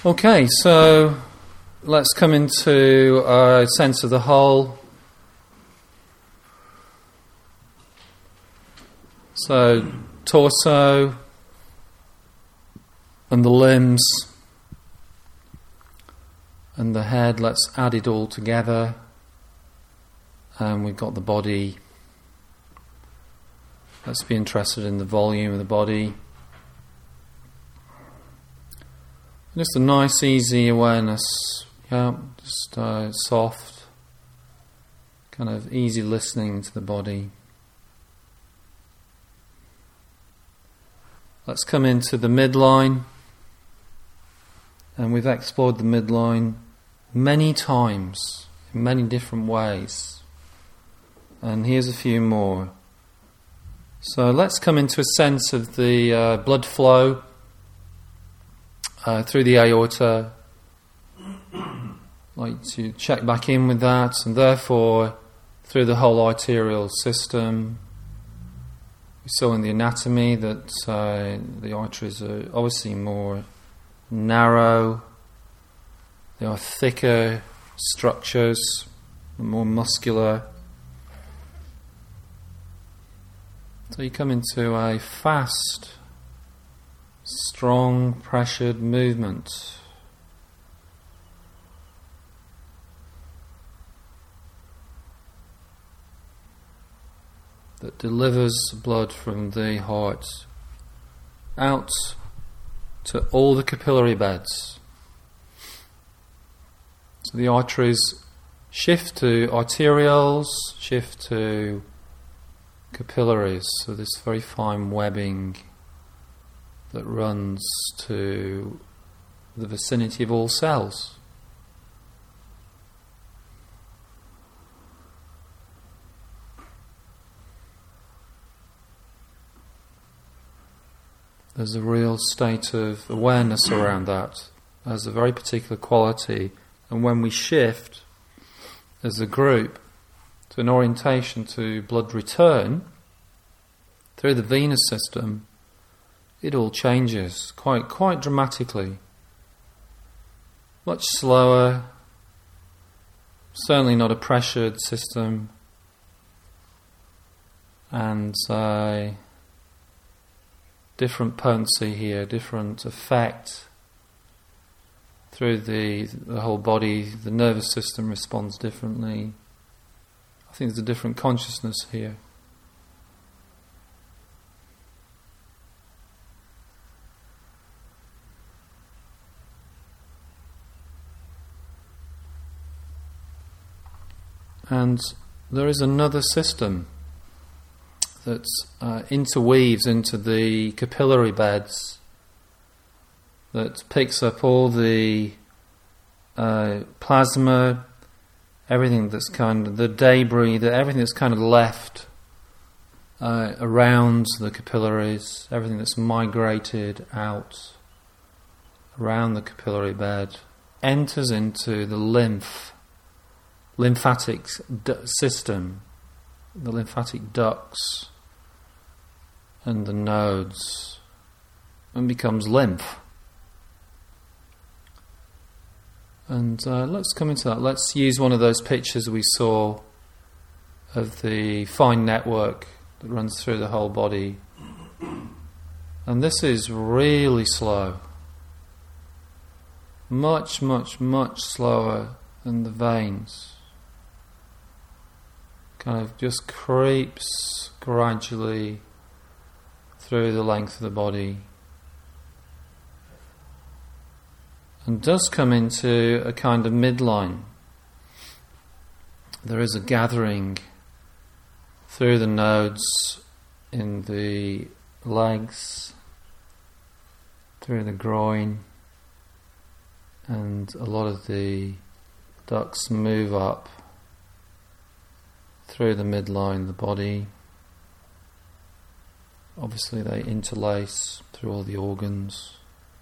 Okay, so let's come into a sense of the whole. So, torso and the limbs and the head, let's add it all together. And we've got the body. Let's be interested in the volume of the body. Just a nice, easy awareness. Yeah, just soft, kind of easy listening to the body. Let's come into the midline. And we've explored the midline many times, in many different ways. And here's a few more. So let's come into a sense of the blood flow through the aorta. Like to check back in with that, and therefore through the whole arterial system. We saw in the anatomy that the arteries are obviously more narrow, they are thicker structures, more muscular. So you come into a fast, strong, pressured movement. That delivers blood from the heart out to all the capillary beds. So the arteries shift to arterioles, shift to capillaries. So this very fine webbing that runs to the vicinity of all cells. There's a real state of awareness around that. There's a very particular quality. And when we shift as a group to an orientation to blood return through the venous system, it all changes quite dramatically. Much slower, certainly not a pressured system, and different potency here, different effect through the whole body. The nervous system responds differently. I think there's a different consciousness here. And there is another system that interweaves into the capillary beds, that picks up all the plasma, everything that's kind of the debris, everything that's kind of left around the capillaries, everything that's migrated out around the capillary bed, enters into the lymphatic system, the lymphatic ducts and the nodes, and becomes lymph. And let's come into that. Let's use one of those pictures we saw of the fine network that runs through the whole body. And this is really slow. Much slower than the veins. Kind of just creeps gradually through the length of the body, and does come into a kind of midline. There is a gathering through the nodes in the legs, through the groin, and a lot of the ducts move up through the midline of the body. Obviously they interlace through all the organs.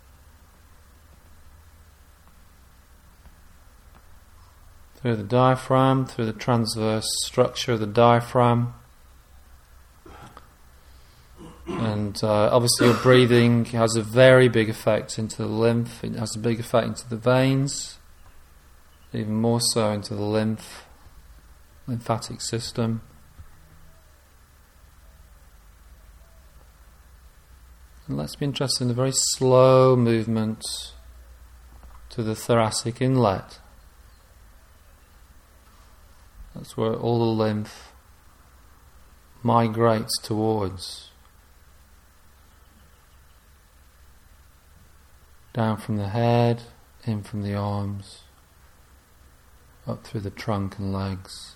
Through the diaphragm, through the transverse structure of the diaphragm. And obviously your breathing has a very big effect into the lymph. It has a big effect into the veins, even more so into the lymphatic system. And let's be interested in a very slow movement to the thoracic inlet. That's where all the lymph migrates towards. Down from the head, in from the arms, up through the trunk and legs.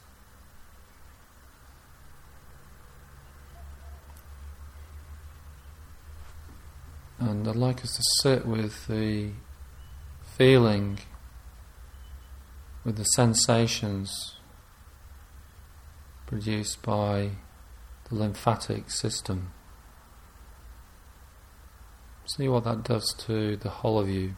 And I'd like us to sit with the feeling, with the sensations produced by the lymphatic system. See what that does to the whole of you.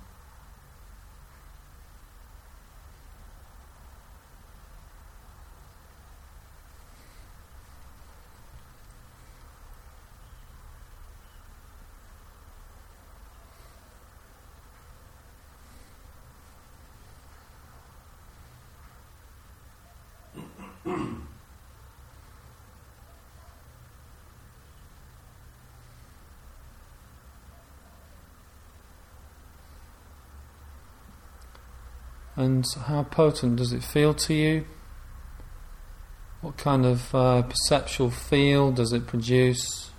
And how potent does it feel to you? What kind of perceptual feel does it produce?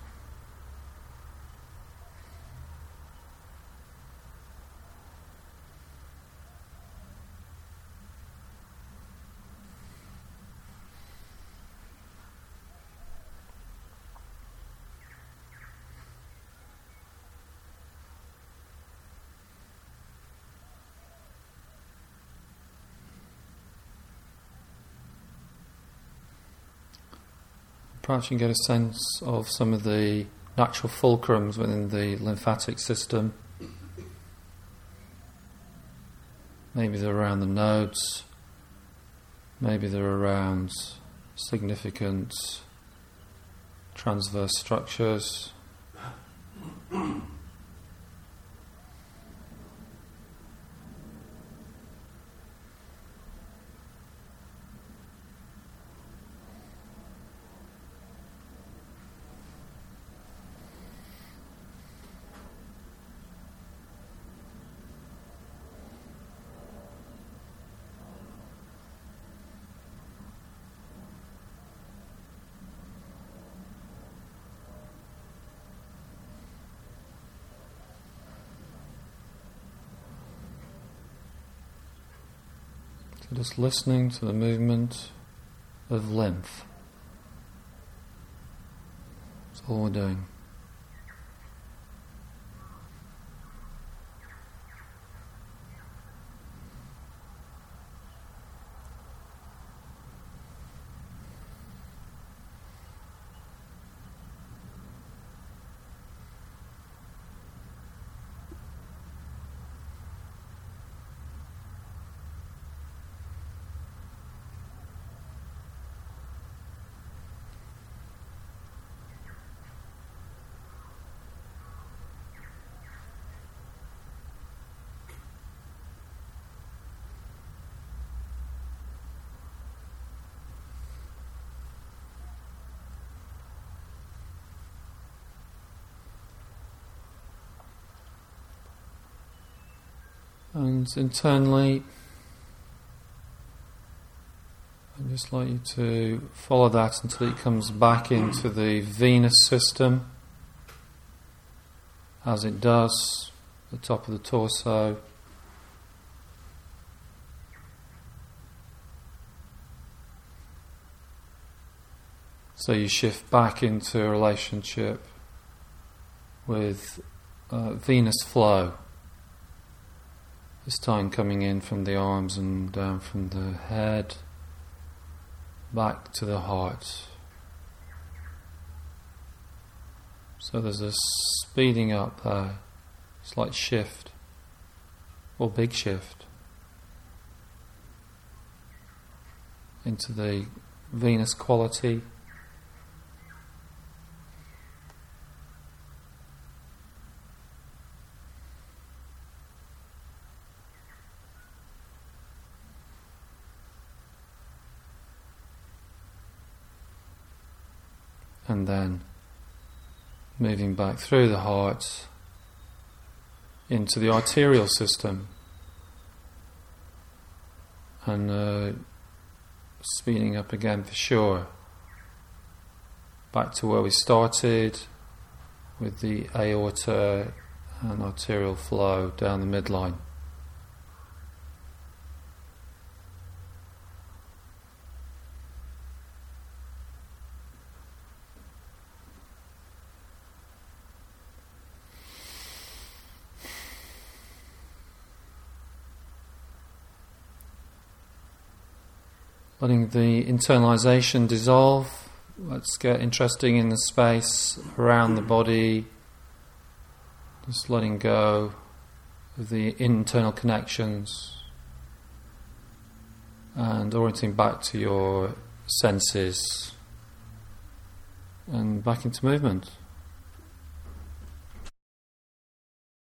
Perhaps you can get a sense of some of the natural fulcrums within the lymphatic system. Maybe they're around the nodes, maybe they're around significant transverse structures. So just listening to the movement of lymph. That's all we're doing. And internally, I'd just like you to follow that until it comes back into the venous system, as it does at the top of the torso. So you shift back into a relationship with venous flow. This time coming in from the arms and down from the head, back to the heart. So there's a speeding up there, slight shift, or big shift, into the venous quality. and then moving back through the heart into the arterial system, and speeding up again for sure, back to where we started with the aorta and arterial flow down the midline. Letting the internalization dissolve. Let's get interesting in the space around the body. Just letting go of the internal connections and orienting back to your senses and back into movement.